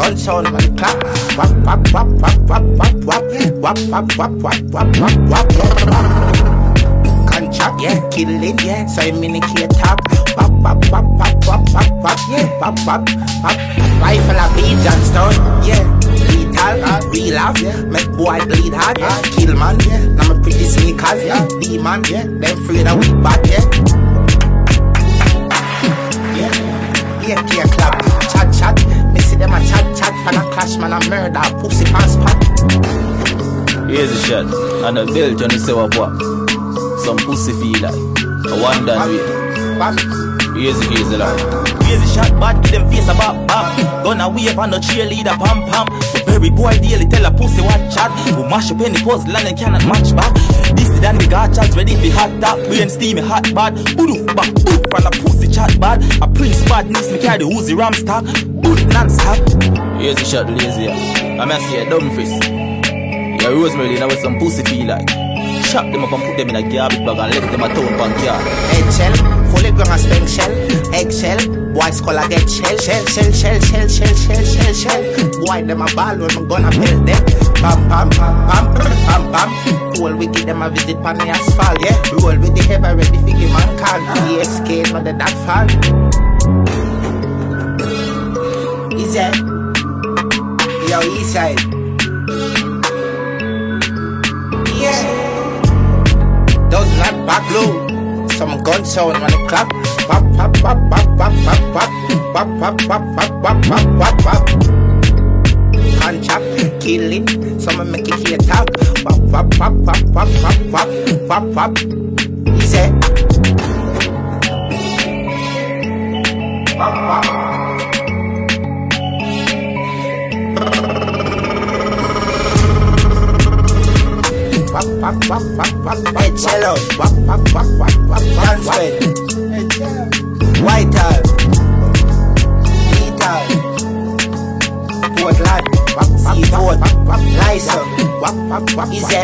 gun sound on the clock. Wap wap wap wap wap wap wap. Wap wap wap wap wap wap wap. Contract, yeah, killing, yeah. So I'm in the key top. Wap wap wap wap wap wap wap. Yeah, wap wap wap. Rifle a beat Johnstone, yeah. Lethal, real love, yeah. Make boy bleed hard, yeah. Kill man, yeah. Now me pretty sneakers, yeah. Demon, yeah. Them afraid of weak bad, yeah. Yeah, clear clap, chat. Me see them a chat. For the clash, man, a murder, pussy pants spot. Here's a shot, and a belt, and you say what? Some pussy feel like a one done way. Here's the line. Here's a shot, bad, give them face a bop. Gonna wave on the cheerleader, pam. The very boy daily tell a pussy what chat. Who mash up any puzzle and cannot match back. This is the gachas ready for hot top. Brain steamy hot bad. Boof back, boof on the pussy chat bad. A prince badness, me carry the Uzi ram stock. Boof non-stop. Here's a shot, lazy. I'm gonna see a dumb face. Yeah, Rosemary, now with some pussy feel like. Chop them up and put them in a garbage bag and let them a town pan car. Eggshell, fully grown and spank shell. Eggshell, boy skull a get shell. Boy them a ball when I'm gonna build them. Pam. Roll we give them a visit on the asphalt, yeah. Roll with the heavy ready figure man call. ESK, not the that fall. Easy. Yo, east side. Yeah. Does not back low. Some gun sound on the clock. Wap wap wap wap wap wap wap. Wap wap wap wap wap wap wap wap. Contract, kill it. Some make it here talk. Wap wap wap wap wap wap wap wap wap. He said. Wap wap. Wap wap wap wap wap. Hey cello. Wap wap wap wap wap wap. Whitehall, Lethal, Portland, Seaford, Lyson, is that?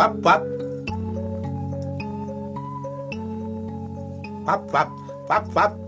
Wap.